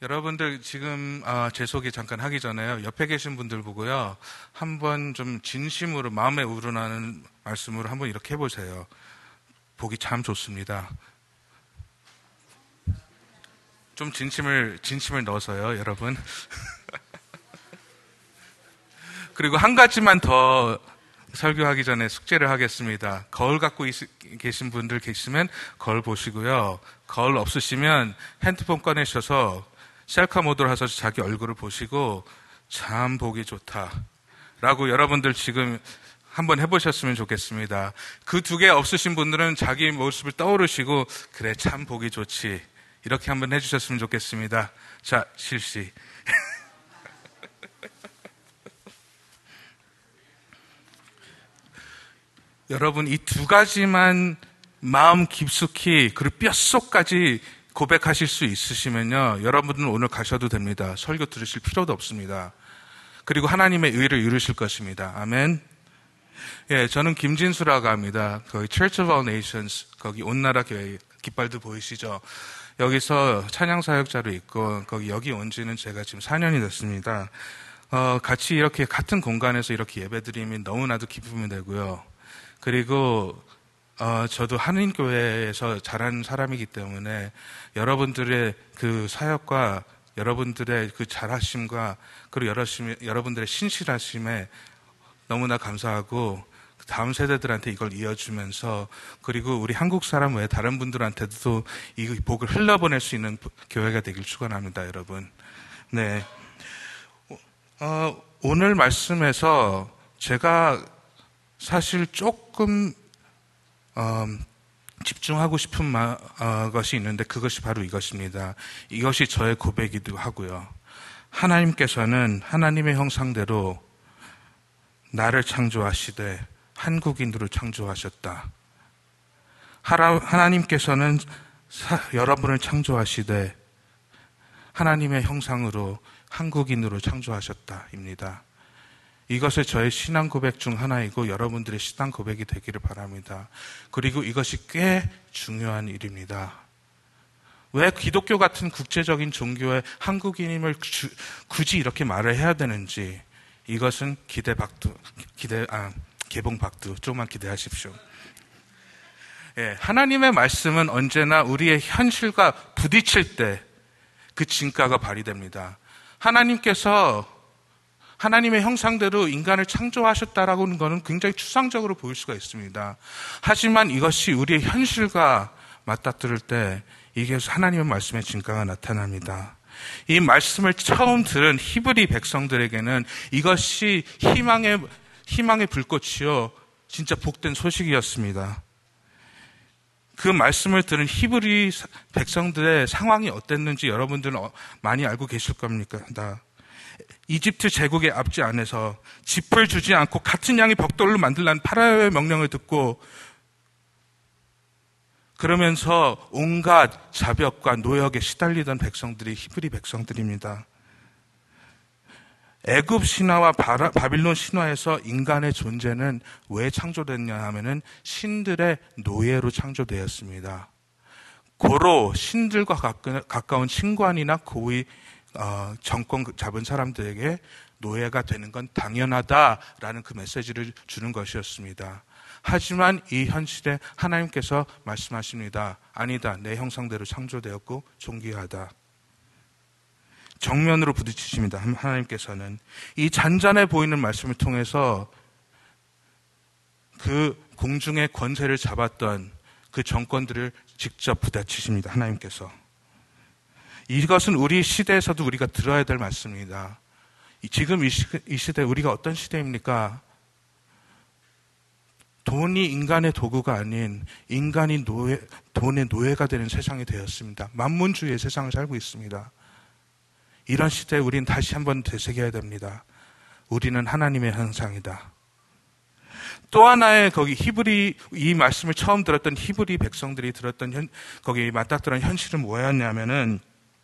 여러분들 지금 제 소개 잠깐 하기 전에요. 옆에 계신 분들 보고요. 한번 좀 진심으로 마음에 우러나는 말씀으로 한번 이렇게 해보세요. 보기 참 좋습니다. 좀 진심을 넣어서요, 여러분. 그리고 한 가지만 더 설교하기 전에 숙제를 하겠습니다. 거울 갖고 계신 분들 계시면 거울 보시고요. 거울 없으시면 핸드폰 꺼내셔서 셀카 모드로 하셔서 자기 얼굴을 보시고 참 보기 좋다 라고 여러분들 지금 한번 해보셨으면 좋겠습니다. 그 두 개 없으신 분들은 자기 모습을 떠오르시고 그래 참 보기 좋지 이렇게 한번 해주셨으면 좋겠습니다. 자, 실시. 여러분, 이 두 가지만 마음 깊숙이 그리고 뼛속까지 고백하실 수 있으시면요, 여러분은 오늘 가셔도 됩니다. 설교 들으실 필요도 없습니다. 그리고 하나님의 의를 이루실 것입니다. 아멘. 예, 저는 김진수라고 합니다. 거기 Church of All Nations, 거기 온나라 교회 깃발도 보이시죠? 여기서 찬양 사역자로 있고 여기 온 지는 제가 지금 4년이 됐습니다. 같이 이렇게 같은 공간에서 이렇게 예배드리면 너무나도 기쁨이 되고요. 그리고 저도 한인교회에서 자란 사람이기 때문에 여러분들의 그 사역과 여러분들의 그 잘하심과 그리고 여러분들의 신실하심에 너무나 감사하고 다음 세대들한테 이걸 이어주면서 그리고 우리 한국 사람 외에 다른 분들한테도 이 복을 흘려보낼 수 있는 교회가 되길 축원합니다, 여러분. 네. 오늘 말씀에서 제가 사실 조금 집중하고 싶은 것이 있는데 그것이 바로 이것입니다. 이것이 저의 고백이기도 하고요. 하나님께서는 하나님의 형상대로 나를 창조하시되 한국인으로 창조하셨다. 하나님께서는 여러분을 창조하시되 하나님의 형상으로 한국인으로 창조하셨다입니다. 이것은 저의 신앙 고백 중 하나이고 여러분들의 신앙 고백이 되기를 바랍니다. 그리고 이것이 꽤 중요한 일입니다. 왜 기독교 같은 국제적인 종교에 한국인임을 굳이 이렇게 말을 해야 되는지, 이것은 개봉박두 조금만 기대하십시오. 예, 하나님의 말씀은 언제나 우리의 현실과 부딪힐 때 그 진가가 발휘됩니다. 하나님께서 하나님의 형상대로 인간을 창조하셨다라고 하는 것은 굉장히 추상적으로 보일 수가 있습니다. 하지만 이것이 우리의 현실과 맞닥뜨릴 때 이게 하나님의 말씀의 진가가 나타납니다. 이 말씀을 처음 들은 히브리 백성들에게는 이것이 희망의 불꽃이요, 진짜 복된 소식이었습니다. 그 말씀을 들은 히브리 백성들의 상황이 어땠는지 여러분들은 많이 알고 계실 겁니까? 이집트 제국의 압제 안에서 짚을 주지 않고 같은 양이 벽돌로 만들라는 파라오의 명령을 듣고 그러면서 온갖 자벽과 노역에 시달리던 백성들이 히브리 백성들입니다. 애굽 신화와 바빌론 신화에서 인간의 존재는 왜 창조됐냐 하면은 신들의 노예로 창조되었습니다. 고로 신들과 가까운 신관이나 고위 정권 잡은 사람들에게 노예가 되는 건 당연하다라는 그 메시지를 주는 것이었습니다. 하지만 이 현실에 하나님께서 말씀하십니다. 아니다. 내 형상대로 창조되었고 존귀하다. 정면으로 부딪히십니다. 하나님께서는 이 잔잔해 보이는 말씀을 통해서 그 공중의 권세를 잡았던 그 정권들을 직접 부딪히십니다. 하나님께서. 이것은 우리 시대에서도 우리가 들어야 될 말씀입니다. 지금 이 시대 우리가 어떤 시대입니까? 돈이 인간의 도구가 아닌 인간이 돈의 노예가 되는 세상이 되었습니다. 만문주의의 세상을 살고 있습니다. 이런 시대에 우리는 다시 한번 되새겨야 됩니다. 우리는 하나님의 형상이다. 또 하나의 이 말씀을 처음 들었던 히브리 백성들이 들었던 거기 맞닥뜨린 현실은 뭐였냐면은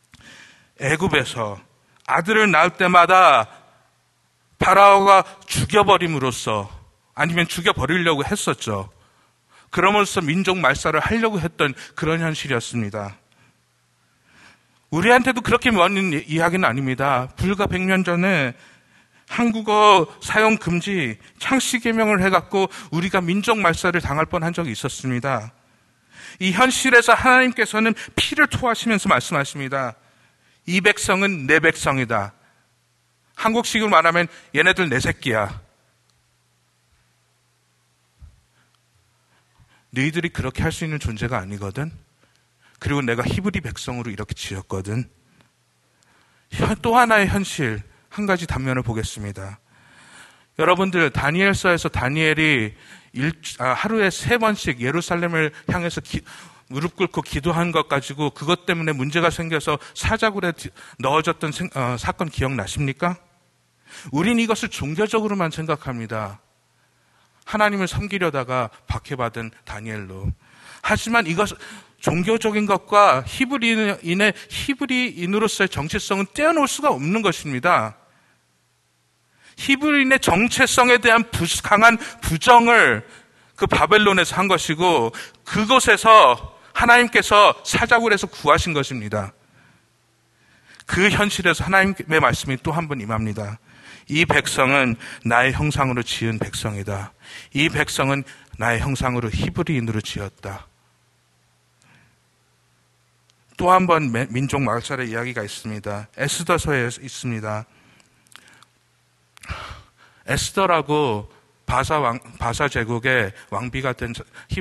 애굽에서 아들을 낳을 때마다 파라오가 죽여버림으로써 아니면 죽여버리려고 했었죠. 그러면서 민족 말살을 하려고 했던 그런 현실이었습니다. 우리한테도 그렇게 먼 이야기는 아닙니다. 불과 100년 전에 한국어 사용 금지 창씨 개명을 해갖고 우리가 민족 말살을 당할 뻔한 적이 있었습니다. 이 현실에서 하나님께서는 피를 토하시면서 말씀하십니다. 이 백성은 내 백성이다. 한국식으로 말하면 얘네들 내 새끼야. 너희들이 그렇게 할 수 있는 존재가 아니거든. 그리고 내가 히브리 백성으로 이렇게 지었거든. 또 하나의 현실, 한 가지 단면을 보겠습니다. 여러분들, 다니엘서에서 다니엘이 하루에 3번씩 예루살렘을 향해서 무릎 꿇고 기도한 것 가지고 그것 때문에 문제가 생겨서 사자굴에 넣어졌던 사건 기억나십니까? 우린 이것을 종교적으로만 생각합니다. 하나님을 섬기려다가 박해받은 다니엘로. 하지만 이것 종교적인 것과 히브리인으로서의 정체성은 떼어놓을 수가 없는 것입니다. 히브리인의 정체성에 대한 강한 부정을 그 바벨론에서 한 것이고 그곳에서 하나님께서 사자굴에서 구하신 것입니다. 그 현실에서 하나님의 말씀이 또 한 번 임합니다. 이 백성은 나의 형상으로 지은 백성이다. 이 백성은 나의 형상으로 히브리인으로 지었다. 또 한 번 민족 말살의 이야기가 있습니다. 에스더서에 있습니다. 에스더라고 바사 제국의 왕비가 된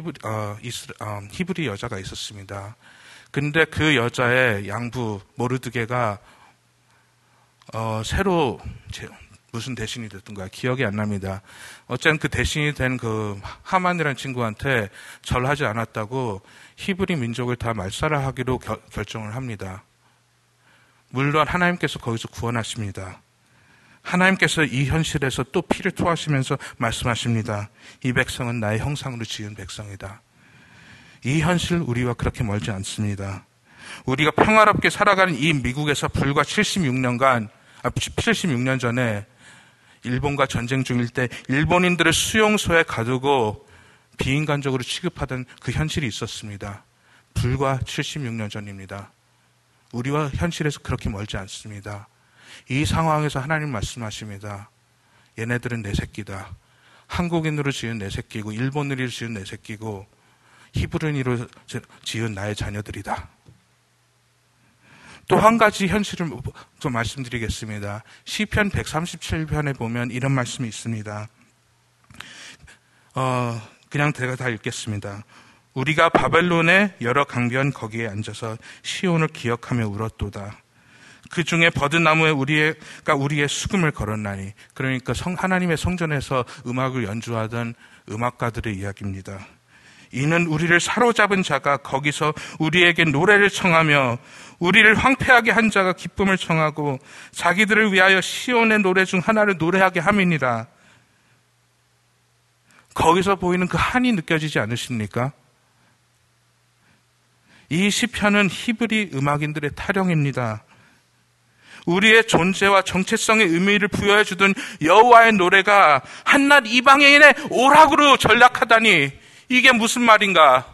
히브리 여자가 있었습니다. 근데 그 여자의 양부 모르드게가 새로 무슨 대신이 됐던 거야 기억이 안 납니다. 어쨌든 그 대신이 된 그 하만이라는 친구한테 절하지 않았다고 히브리 민족을 다 말살을 하기로 결정을 합니다. 물론 하나님께서 거기서 구원하십니다. 하나님께서 이 현실에서 또 피를 토하시면서 말씀하십니다. 이 백성은 나의 형상으로 지은 백성이다. 이 현실 우리와 그렇게 멀지 않습니다. 우리가 평화롭게 살아가는 이 미국에서 불과 76년 전에 일본과 전쟁 중일 때 일본인들을 수용소에 가두고 비인간적으로 취급하던 그 현실이 있었습니다. 불과 76년 전입니다. 우리와 현실에서 그렇게 멀지 않습니다. 이 상황에서 하나님 말씀하십니다. 얘네들은 내 새끼다. 한국인으로 지은 내 새끼고 일본인으로 지은 내 새끼고 히브리인으로 지은 나의 자녀들이다. 또 한 가지 현실을 좀 말씀드리겠습니다. 시편 137편에 보면 이런 말씀이 있습니다. 그냥 제가 다 읽겠습니다. 우리가 바벨론의 여러 강변 거기에 앉아서 시온을 기억하며 울었도다. 그 중에 버드나무에 우리의 수금을 걸었나니. 그러니까 하나님의 성전에서 음악을 연주하던 음악가들의 이야기입니다. 이는 우리를 사로잡은 자가 거기서 우리에게 노래를 청하며 우리를 황폐하게 한 자가 기쁨을 청하고 자기들을 위하여 시온의 노래 중 하나를 노래하게 함이니라. 거기서 보이는 그 한이 느껴지지 않으십니까? 이 시편은 히브리 음악인들의 타령입니다. 우리의 존재와 정체성의 의미를 부여해주던 여호와의 노래가 한낱 이방인의 오락으로 전락하다니 이게 무슨 말인가?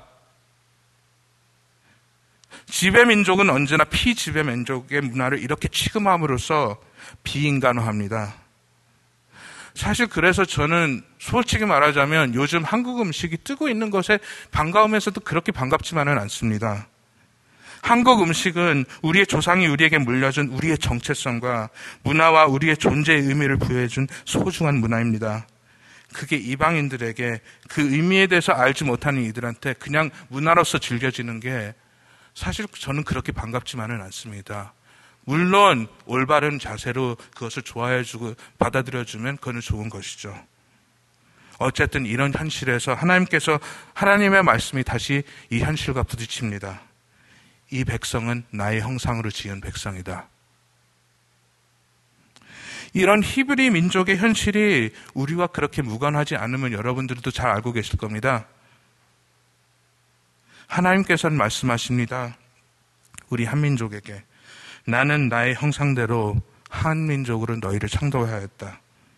지배민족은 언제나 피지배민족의 문화를 이렇게 취급함으로써 비인간화합니다. 사실 그래서 저는 솔직히 말하자면 요즘 한국 음식이 뜨고 있는 것에 반가우면서도 그렇게 반갑지만은 않습니다. 한국 음식은 우리의 조상이 우리에게 물려준 우리의 정체성과 문화와 우리의 존재의 의미를 부여해준 소중한 문화입니다. 그게 이방인들에게 그 의미에 대해서 알지 못하는 이들한테 그냥 문화로서 즐겨지는 게 사실 저는 그렇게 반갑지만은 않습니다. 물론 올바른 자세로 그것을 좋아해주고 받아들여주면 그건 좋은 것이죠. 어쨌든 이런 현실에서 하나님의 말씀이 다시 이 현실과 부딪힙니다. 이 백성은 나의 형상으로 지은 백성이다. 이런 히브리 민족의 현실이 우리와 그렇게 무관하지 않으면 여러분들도 잘 알고 계실 겁니다. 하나님께서는 말씀하십니다. 우리 한민족에게 나는 나의 형상대로 한민족으로 너희를 창조하였다.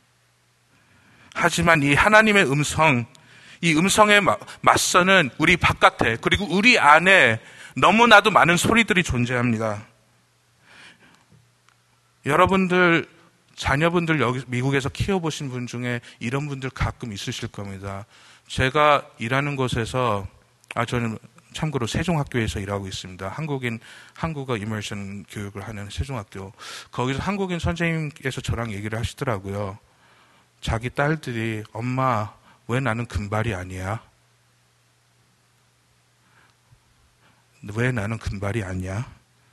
하지만 이 하나님의 이 음성에 맞서는 우리 바깥에 그리고 우리 안에 너무나도 많은 소리들이 존재합니다. 여러분들 자녀분들 여기 미국에서 키워보신 분 중에 이런 분들 가끔 있으실 겁니다. 제가 일하는 곳에서 저는 참고로 세종학교에서 일하고 있습니다. 한국어 이머션 교육을 하는 세종학교. 거기서 한국인 선생님께서 저랑 얘기를 하시더라고요. 자기 딸들이 엄마 왜 나는 금발이 아니야? 왜 나는 금발이 아니야?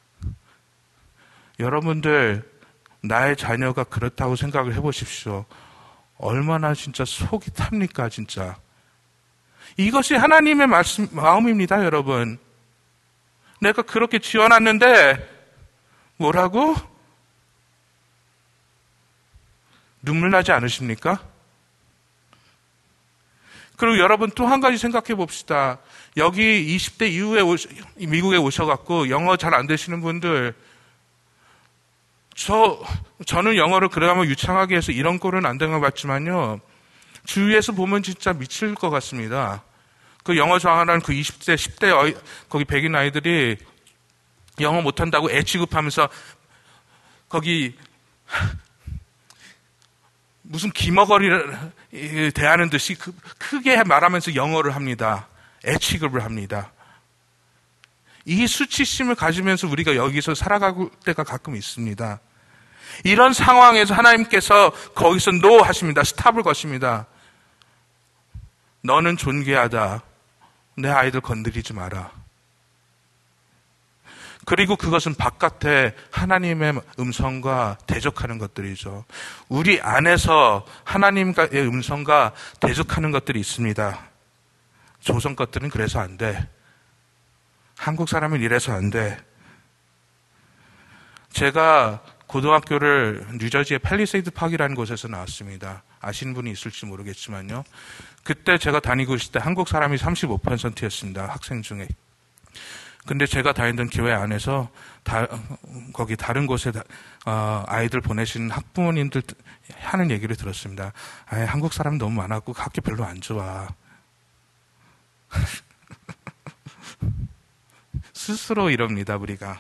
여러분들 나의 자녀가 그렇다고 생각을 해보십시오. 얼마나 진짜 속이 탑니까 진짜. 이것이 하나님의 마음입니다, 여러분. 내가 그렇게 지어놨는데 뭐라고? 눈물 나지 않으십니까? 그리고 여러분 또 한 가지 생각해 봅시다. 여기 20대 이후에 미국에 오셔갖고 영어 잘 안 되시는 분들, 저는 영어를 그래가면 유창하게 해서 이런 꼴은 안 된 것 같지만요. 주위에서 보면 진짜 미칠 것 같습니다. 그 영어 좋아하는 그 20대, 10대 거기 백인 아이들이 영어 못한다고 애 취급하면서 거기 무슨 기머거리를 대하는 듯이 크게 말하면서 영어를 합니다. 애 취급을 합니다. 이 수치심을 가지면서 우리가 여기서 살아갈 때가 가끔 있습니다. 이런 상황에서 하나님께서 거기서 노 하십니다. 스탑을 거십니다. 너는 존귀하다. 내 아이들 건드리지 마라. 그리고 그것은 바깥에 하나님의 음성과 대적하는 것들이죠. 우리 안에서 하나님의 음성과 대적하는 것들이 있습니다. 조선 것들은 그래서 안 돼. 한국 사람은 이래서 안 돼. 제가 고등학교를 뉴저지의 팰리세이드 파크라는 곳에서 나왔습니다. 아시는 분이 있을지 모르겠지만요. 그때 제가 다니고 있을 때 한국 사람이 35%였습니다. 학생 중에. 근데 제가 다니던 교회 안에서 거기 다른 곳에 아이들 보내시는 학부모님들 하는 얘기를 들었습니다. 한국 사람 너무 많았고 학교 별로 안 좋아. 스스로 이럽니다, 우리가.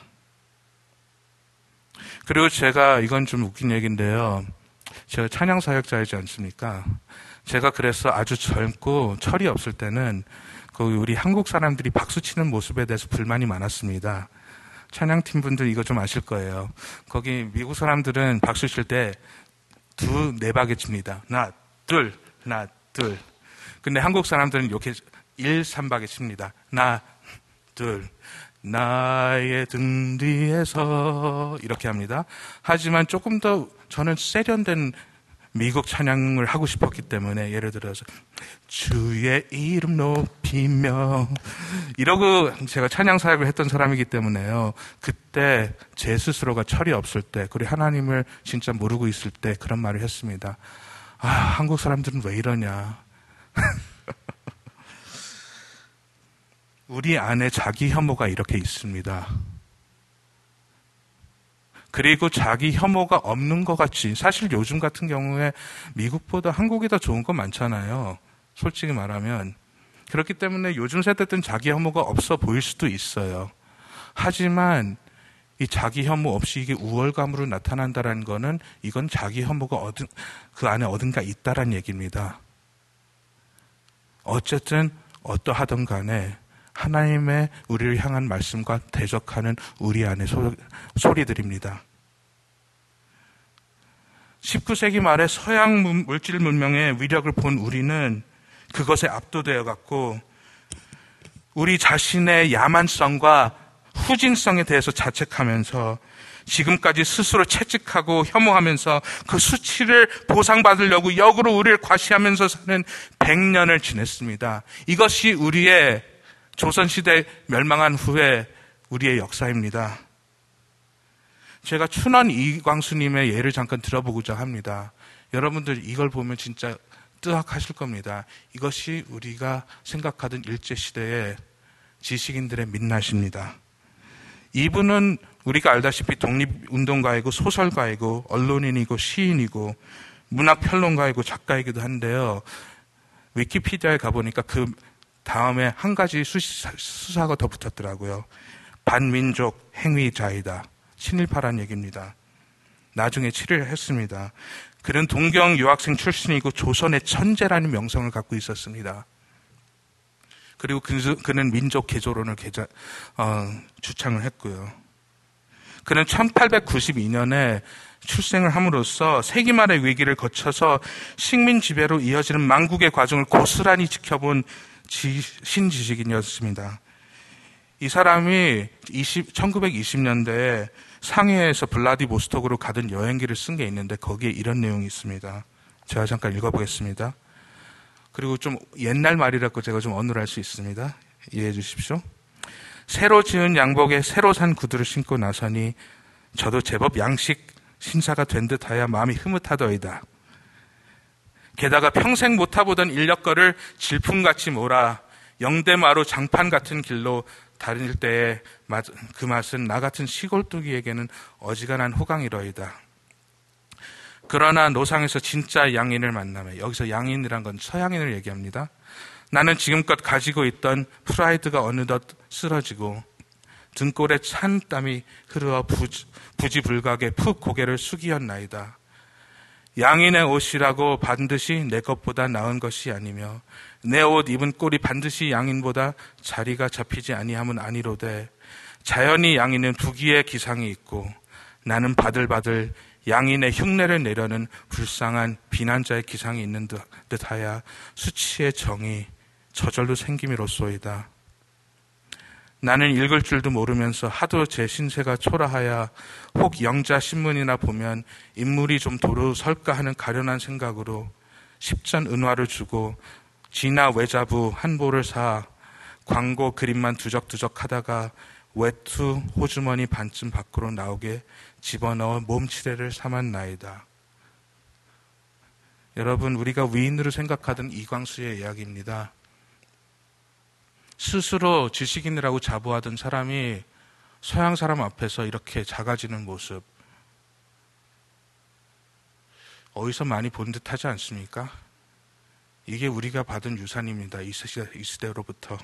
그리고 제가 이건 좀 웃긴 얘기인데요. 제가 찬양 사역자이지 않습니까? 제가 그래서 아주 젊고 철이 없을 때는 거기 우리 한국 사람들이 박수 치는 모습에 대해서 불만이 많았습니다. 찬양팀 분들 이거 좀 아실 거예요. 거기 미국 사람들은 박수 칠 때 네 박에 칩니다. 하나, 둘, 하나, 둘. 근데 한국 사람들은 이렇게 3박에 칩니다. 하나, 둘. 나의 등 뒤에서 이렇게 합니다. 하지만 조금 더 저는 세련된 미국 찬양을 하고 싶었기 때문에 예를 들어서 주의 이름 높이며 이러고 제가 찬양 사역을 했던 사람이기 때문에요. 그때 제 스스로가 철이 없을 때 그리고 하나님을 진짜 모르고 있을 때 그런 말을 했습니다. 한국 사람들은 왜 이러냐. 우리 안에 자기 혐오가 이렇게 있습니다. 그리고 자기 혐오가 없는 것 같이, 사실 요즘 같은 경우에 미국보다 한국이 더 좋은 거 많잖아요. 솔직히 말하면. 그렇기 때문에 요즘 세대들은 자기 혐오가 없어 보일 수도 있어요. 하지만 이 자기 혐오 없이 이게 우월감으로 나타난다는 거는 이건 자기 혐오가 그 안에 어딘가 있다란 얘기입니다. 어쨌든 어떠하든 간에 하나님의 우리를 향한 말씀과 대적하는 우리 안의 소리들입니다. 19세기 말에 서양 물질 문명의 위력을 본 우리는 그것에 압도되어 갔고 우리 자신의 야만성과 후진성에 대해서 자책하면서 지금까지 스스로 채찍하고 혐오하면서 그 수치를 보상받으려고 역으로 우리를 과시하면서 사는 100년을 지냈습니다. 이것이 우리의 조선시대 멸망한 후에 우리의 역사입니다. 제가 춘원 이광수님의 예를 잠깐 들어보고자 합니다. 여러분들 이걸 보면 진짜 뜨악하실 겁니다. 이것이 우리가 생각하던 일제시대의 지식인들의 민낯입니다. 이분은 우리가 알다시피 독립운동가이고 소설가이고 언론인이고 시인이고 문학평론가이고 작가이기도 한데요. 위키피디아에 가보니까 그 다음에 한 가지 수사가 더 붙었더라고요. 반민족 행위자이다. 친일파란 얘기입니다. 나중에 치료를 했습니다. 그는 동경 유학생 출신이고 조선의 천재라는 명성을 갖고 있었습니다. 그리고 그는 민족 개조론을 주창을 했고요. 그는 1892년에 출생을 함으로써 세기 말의 위기를 거쳐서 식민 지배로 이어지는 망국의 과정을 고스란히 지켜본 신지식인이었습니다. 이 사람이 1920년대에 상해에서 블라디보스톡으로 가던 여행기를 쓴 게 있는데 거기에 이런 내용이 있습니다. 제가 잠깐 읽어보겠습니다. 그리고 좀 옛날 말이라고 제가 좀 어눌할 수 있습니다. 이해해 주십시오. 새로 지은 양복에 새로 산 구두를 신고 나서니 저도 제법 양식 신사가 된 듯하여 마음이 흐뭇하더이다. 게다가 평생 못 타보던 인력거를 질풍같이 몰아 영대마루 장판 같은 길로 다닐 때의 그 맛은 나 같은 시골뚜기에게는 어지간한 호강이러이다. 그러나 노상에서 진짜 양인을 만나며, 여기서 양인이란 건 서양인을 얘기합니다. 나는 지금껏 가지고 있던 프라이드가 어느덧 쓰러지고 등골에 찬 땀이 흐르어 부지불각에 푹 고개를 숙이었나이다. 양인의 옷이라고 반드시 내 것보다 나은 것이 아니며 내 옷 입은 꼴이 반드시 양인보다 자리가 잡히지 아니함은 아니로되 자연히 양인은 부귀의 기상이 있고 나는 바들바들 양인의 흉내를 내려는 불쌍한 비난자의 기상이 있는 듯하여 수치의 정이 저절로 생김이로소이다. 나는 읽을 줄도 모르면서 하도 제 신세가 초라하여 혹 영자 신문이나 보면 인물이 좀 도로 설까 하는 가련한 생각으로 10전 은화를 주고 지나 외자부 한 보를 사 광고 그림만 두적두적 하다가 외투 호주머니 반쯤 밖으로 나오게 집어넣어 몸치레를 삼았나이다. 여러분, 우리가 위인으로 생각하던 이광수의 이야기입니다. 스스로 지식인이라고 자부하던 사람이 서양 사람 앞에서 이렇게 작아지는 모습, 어디서 많이 본 듯하지 않습니까? 이게 우리가 받은 유산입니다. 이 시대로부터.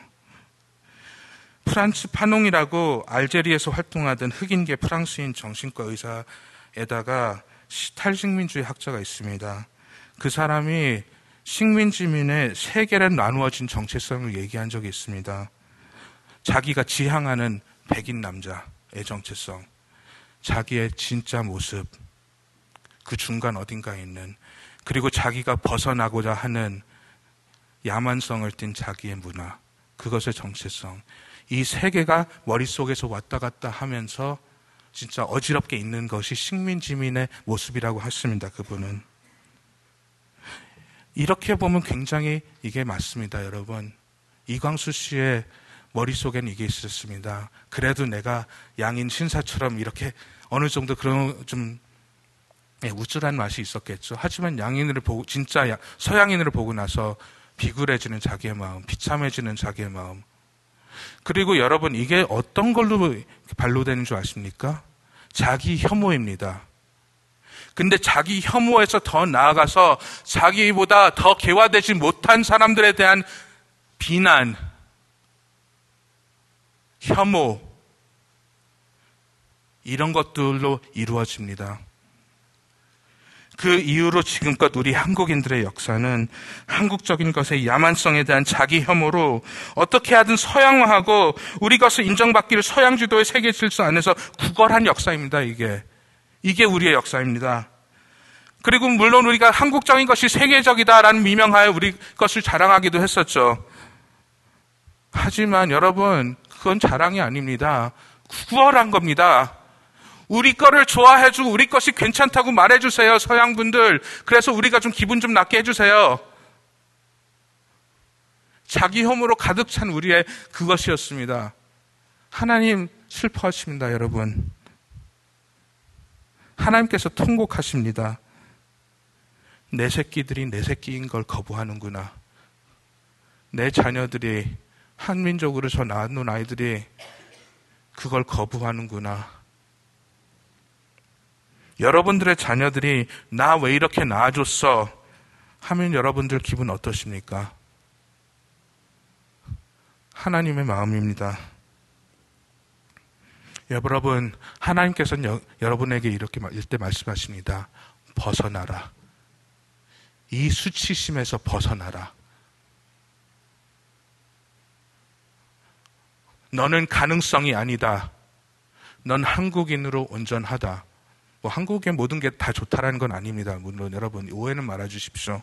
프란츠 파농이라고 알제리에서 활동하던 흑인계 프랑스인 정신과 의사에다가 탈식민주의 학자가 있습니다. 그 사람이 식민지민의 세 개로 나누어진 정체성을 얘기한 적이 있습니다. 자기가 지향하는 백인 남자의 정체성, 자기의 진짜 모습, 그 중간 어딘가에 있는, 그리고 자기가 벗어나고자 하는 야만성을 띤 자기의 문화, 그것의 정체성, 이 세 개가 머릿속에서 왔다 갔다 하면서 진짜 어지럽게 있는 것이 식민지민의 모습이라고 했습니다. 그분은. 이렇게 보면 굉장히 이게 맞습니다, 여러분. 이광수 씨의 머릿속에는 이게 있었습니다. 그래도 내가 양인 신사처럼 이렇게 어느 정도 그런 좀 우쭐한 맛이 있었겠죠. 하지만 양인을 보고, 진짜 서양인을 보고 나서 비굴해지는 자기의 마음, 비참해지는 자기의 마음. 그리고 여러분, 이게 어떤 걸로 반로되는 줄 아십니까? 자기 혐오입니다. 근데 자기 혐오에서 더 나아가서 자기보다 더 개화되지 못한 사람들에 대한 비난, 혐오, 이런 것들로 이루어집니다. 그 이후로 지금껏 우리 한국인들의 역사는 한국적인 것의 야만성에 대한 자기 혐오로 어떻게 하든 서양화하고 우리 것을 인정받기를 서양 지도의 세계 질서 안에서 구걸한 역사입니다. 이게 우리의 역사입니다. 그리고 물론 우리가 한국적인 것이 세계적이다라는 미명하에 우리 것을 자랑하기도 했었죠. 하지만 여러분, 그건 자랑이 아닙니다. 구걸한 겁니다. 우리 거를 좋아해주고 우리 것이 괜찮다고 말해주세요, 서양분들. 그래서 우리가 좀 기분 좀 낫게 해주세요. 자기 혐오로 가득 찬 우리의 그것이었습니다. 하나님 슬퍼하십니다, 여러분. 하나님께서 통곡하십니다. 내 새끼들이 내 새끼인 걸 거부하는구나. 내 자녀들이, 한민족으로 저 낳은 아이들이 그걸 거부하는구나. 여러분들의 자녀들이 나 왜 이렇게 낳아줬어 하면 여러분들 기분 어떠십니까? 하나님의 마음입니다. 여러분, 하나님께서는 여러분에게 이렇게 이때 말씀하십니다. 벗어나라. 이 수치심에서 벗어나라. 너는 가능성이 아니다. 넌 한국인으로 온전하다. 뭐 한국의 모든 게 다 좋다라는 건 아닙니다. 물론 여러분 오해는 말아 주십시오.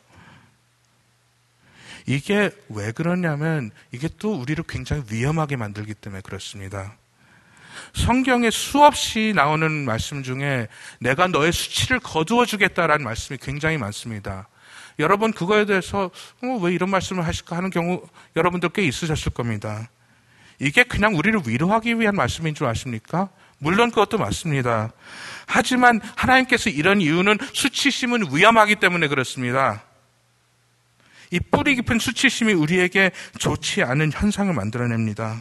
이게 왜 그러냐면 이게 또 우리를 굉장히 위험하게 만들기 때문에 그렇습니다. 성경에 수없이 나오는 말씀 중에 내가 너의 수치를 거두어 주겠다라는 말씀이 굉장히 많습니다. 여러분 그거에 대해서 왜 이런 말씀을 하실까 하는 경우 여러분들 꽤 있으셨을 겁니다. 이게 그냥 우리를 위로하기 위한 말씀인 줄 아십니까? 물론 그것도 맞습니다. 하지만 하나님께서 이런 이유는 수치심은 위험하기 때문에 그렇습니다. 이 뿌리 깊은 수치심이 우리에게 좋지 않은 현상을 만들어냅니다.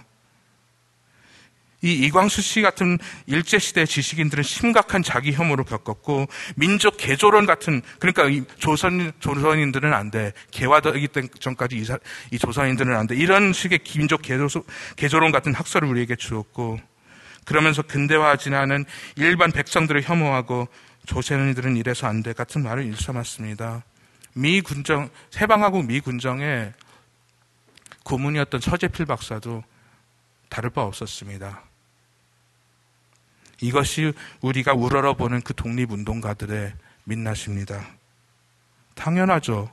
이 이광수 씨 같은 일제시대 지식인들은 심각한 자기 혐오를 겪었고 민족 개조론 같은 그러니까 이 조선인들은 안 돼. 개화되기 전까지 이 조선인들은 안 돼. 이런 식의 민족 개조론 같은 학설을 우리에게 주었고 그러면서 근대화하지 않은 일반 백성들을 혐오하고 조선인들은 이래서 안 돼 같은 말을 일삼았습니다. 미 군정 해방하고 미 군정의 고문이었던 서재필 박사도 다를 바 없었습니다. 이것이 우리가 우러러보는 그 독립운동가들의 민낯입니다. 당연하죠.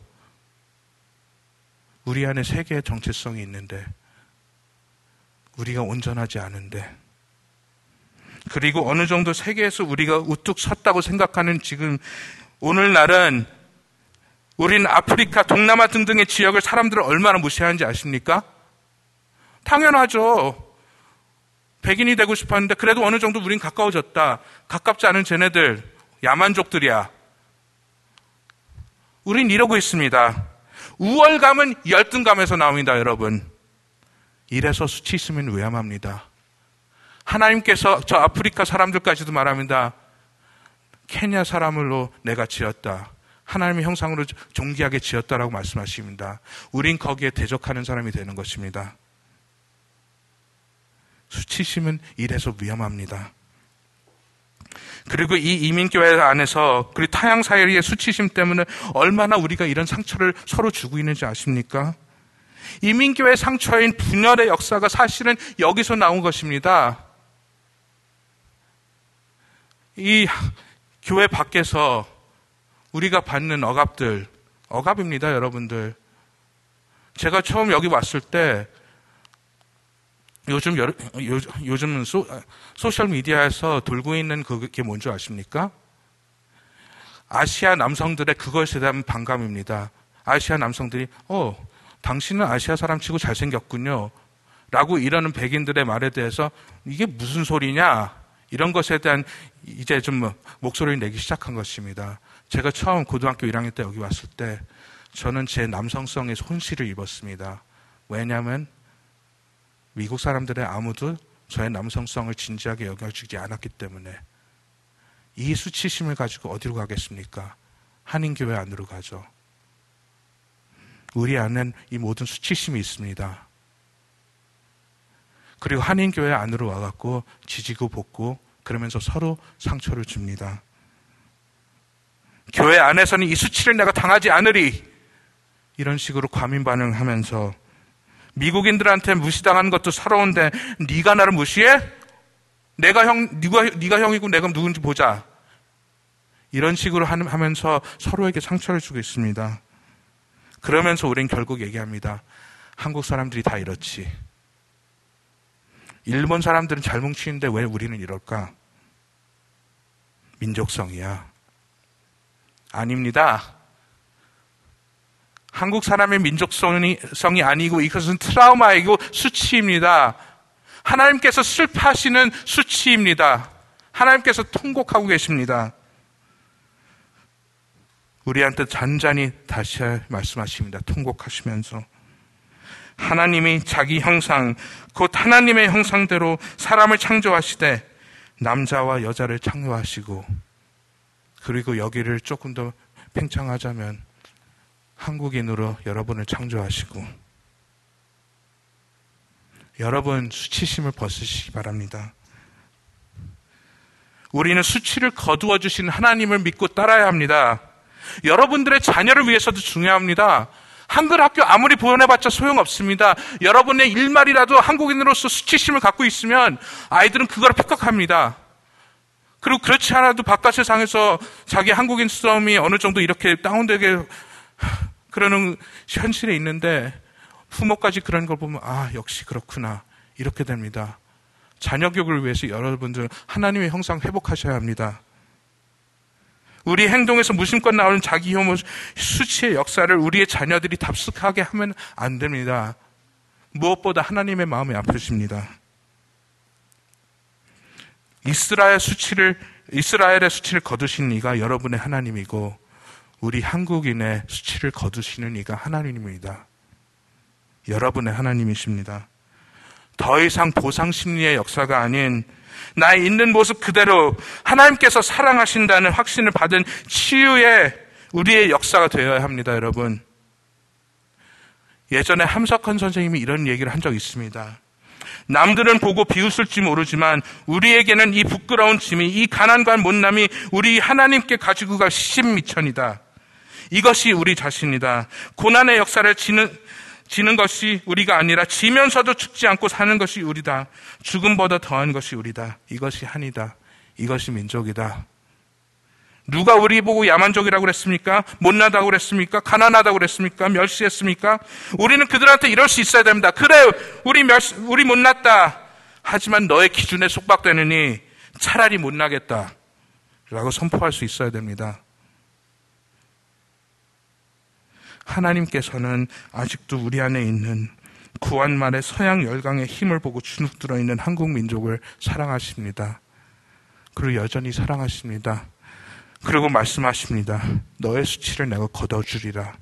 우리 안에 세계의 정체성이 있는데 우리가 온전하지 않은데 그리고 어느 정도 세계에서 우리가 우뚝 섰다고 생각하는 지금 오늘날은 우리는 아프리카, 동남아 등등의 지역을 사람들을 얼마나 무시하는지 아십니까? 당연하죠. 백인이 되고 싶었는데 그래도 어느 정도 우린 가까워졌다. 가깝지 않은 쟤네들 야만족들이야. 우린 이러고 있습니다. 우월감은 열등감에서 나옵니다, 여러분. 이래서 수치심은 위험합니다. 하나님께서 저 아프리카 사람들까지도 말합니다. 케냐 사람으로 내가 지었다. 하나님의 형상으로 존귀하게 지었다라고 말씀하십니다. 우린 거기에 대적하는 사람이 되는 것입니다. 수치심은 이래서 위험합니다. 그리고 이 이민교회 안에서 그리고 타양 사회의 수치심 때문에 얼마나 우리가 이런 상처를 서로 주고 있는지 아십니까? 이민교회 상처인 분열의 역사가 사실은 여기서 나온 것입니다. 이 교회 밖에서 우리가 받는 억압입니다, 여러분들. 제가 처음 여기 왔을 때 요즘은 소셜 미디어에서 돌고 있는 그게 뭔지 아십니까? 아시아 남성들의 그것에 대한 반감입니다. 아시아 남성들이 당신은 아시아 사람 치고 잘생겼군요 라고 이러는 백인들의 말에 대해서 이게 무슨 소리냐 이런 것에 대한 이제 좀 목소리를 내기 시작한 것입니다. 제가 처음 고등학교 1학년 때 여기 왔을 때 저는 제 남성성에 손실을 입었습니다. 왜냐하면 미국 사람들의 아무도 저의 남성성을 진지하게 여겨주지 않았기 때문에. 이 수치심을 가지고 어디로 가겠습니까? 한인교회 안으로 가죠. 우리 안엔 이 모든 수치심이 있습니다. 그리고 한인교회 안으로 와갖고 지지고 볶고 그러면서 서로 상처를 줍니다. 교회 안에서는 이 수치를 내가 당하지 않으리 이런 식으로 과민 반응하면서 미국인들한테 무시당하는 것도 서러운데 네가 나를 무시해? 네가 형이고 내가 누군지 보자. 이런 식으로 하면서 서로에게 상처를 주고 있습니다. 그러면서 우린 결국 얘기합니다. 한국 사람들이 다 이렇지. 일본 사람들은 잘 뭉치는데 왜 우리는 이럴까? 민족성이야. 아닙니다. 한국 사람의 민족성이 아니고 이것은 트라우마이고 수치입니다. 하나님께서 슬퍼하시는 수치입니다. 하나님께서 통곡하고 계십니다. 우리한테 잔잔히 다시 말씀하십니다. 통곡하시면서 하나님이 자기 형상 곧 하나님의 형상대로 사람을 창조하시되 남자와 여자를 창조하시고 그리고 여기를 조금 더 팽창하자면 한국인으로 여러분을 창조하시고 여러분 수치심을 벗으시기 바랍니다. 우리는 수치를 거두어 주신 하나님을 믿고 따라야 합니다. 여러분들의 자녀를 위해서도 중요합니다. 한글 학교 아무리 보내봤자 소용없습니다. 여러분의 일말이라도 한국인으로서 수치심을 갖고 있으면 아이들은 그걸 픽업합니다. 그리고 그렇지 않아도 바깥 세상에서 자기 한국인성이 어느 정도 이렇게 다운되게 그러는 현실에 있는데 부모까지 그런 걸 보면 역시 그렇구나 이렇게 됩니다. 자녀 교육을 위해서 여러분들 하나님의 형상 회복하셔야 합니다. 우리 행동에서 무심껏 나오는 자기 혐오 수치의 역사를 우리의 자녀들이 답습하게 하면 안 됩니다. 무엇보다 하나님의 마음이 아프십니다. 이스라엘의 수치를 거두신 이가 여러분의 하나님이고 우리 한국인의 수치를 거두시는 이가 하나님입니다. 여러분의 하나님이십니다. 더 이상 보상 심리의 역사가 아닌 나의 있는 모습 그대로 하나님께서 사랑하신다는 확신을 받은 치유의 우리의 역사가 되어야 합니다, 여러분. 예전에 함석헌 선생님이 이런 얘기를 한 적이 있습니다. 남들은 보고 비웃을지 모르지만 우리에게는 이 부끄러운 짐이, 이 가난과 못남이 우리 하나님께 가지고 갈 십미천이다. 이것이 우리 자신이다. 고난의 역사를 지는 것이 우리가 아니라 지면서도 죽지 않고 사는 것이 우리다. 죽음보다 더한 것이 우리다. 이것이 한이다. 이것이 민족이다. 누가 우리 보고 야만족이라고 그랬습니까? 못나다고 그랬습니까? 가난하다고 그랬습니까? 멸시했습니까? 우리는 그들한테 이럴 수 있어야 됩니다. 그래, 우리 못났다. 하지만 너의 기준에 속박되느니 차라리 못나겠다. 라고 선포할 수 있어야 됩니다. 하나님께서는 아직도 우리 안에 있는 구한말의 서양 열강의 힘을 보고 주눅 들어있는 한국 민족을 사랑하십니다. 그리고 여전히 사랑하십니다. 그리고 말씀하십니다. 너의 수치를 내가 걷어주리라.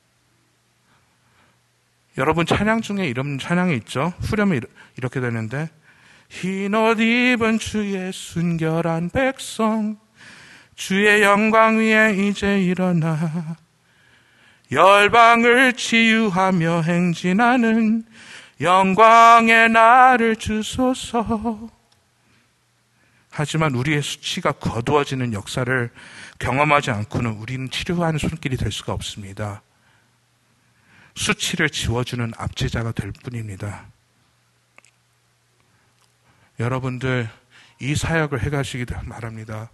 여러분 찬양 중에 이런 찬양이 있죠? 후렴이 이렇게 되는데 흰옷 입은 주의 순결한 백성 주의 영광 위에 이제 일어나 열방을 치유하며 행진하는 영광의 날을 주소서. 하지만 우리의 수치가 거두어지는 역사를 경험하지 않고는 우리는 치료하는 손길이 될 수가 없습니다. 수치를 지워주는 압제자가 될 뿐입니다. 여러분들 이 사역을 해가시기 바랍니다.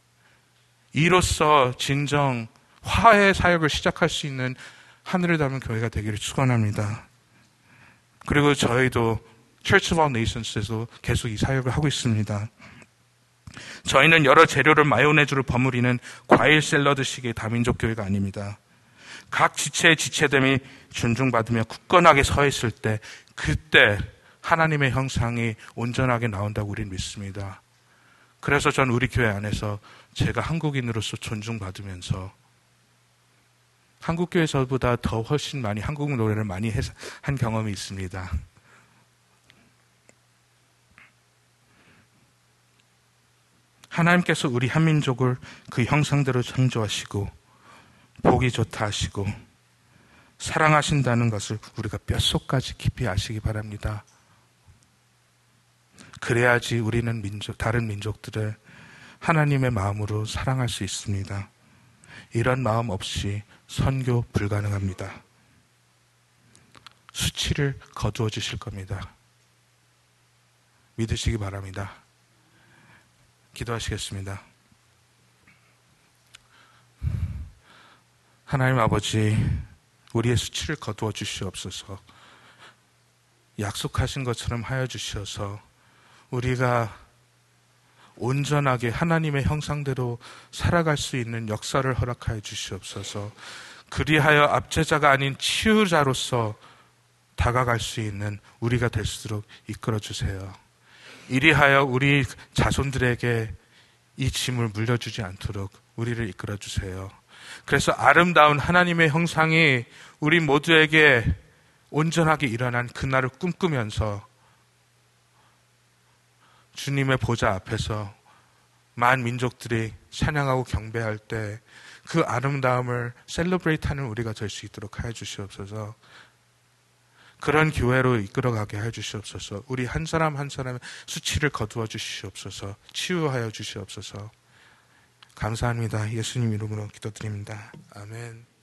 이로써 진정 화해 사역을 시작할 수 있는 하늘을 닮은 교회가 되기를 축원합니다. 그리고 저희도 Church of All Nations에서 계속 이 사역을 하고 있습니다. 저희는 여러 재료를 마요네즈로 버무리는 과일 샐러드식의 다민족 교회가 아닙니다. 각 지체의 지체됨이 존중받으며 굳건하게 서 있을 때 그때 하나님의 형상이 온전하게 나온다고 우리는 믿습니다. 그래서 전 우리 교회 안에서 제가 한국인으로서 존중받으면서 한국교회에서보다 더 훨씬 많이 한국 노래를 많이 한 경험이 있습니다. 하나님께서 우리 한민족을 그 형상대로 창조하시고 보기 좋다 하시고 사랑하신다는 것을 우리가 뼛속까지 깊이 아시기 바랍니다. 그래야지 우리는 다른 민족들을 하나님의 마음으로 사랑할 수 있습니다. 이런 마음 없이 선교 불가능합니다. 수치를 거두어 주실 겁니다. 믿으시기 바랍니다. 기도하시겠습니다. 하나님 아버지, 우리의 수치를 거두어 주시옵소서. 약속하신 것처럼 하여 주시어서 우리가 온전하게 하나님의 형상대로 살아갈 수 있는 역사를 허락하여 주시옵소서. 그리하여 압제자가 아닌 치유자로서 다가갈 수 있는 우리가 될수록 이끌어 주세요. 이리하여 우리 자손들에게 이 짐을 물려주지 않도록 우리를 이끌어 주세요. 그래서 아름다운 하나님의 형상이 우리 모두에게 온전하게 일어난 그날을 꿈꾸면서 주님의 보좌 앞에서 만 민족들이 찬양하고 경배할 때 그 아름다움을 셀러브레이트하는 우리가 될 수 있도록 하여 주시옵소서. 그런 교회로 이끌어가게 해 주시옵소서. 우리 한 사람 한 사람의 수치를 거두어 주시옵소서. 치유하여 주시옵소서. 감사합니다. 예수님 이름으로 기도드립니다. 아멘.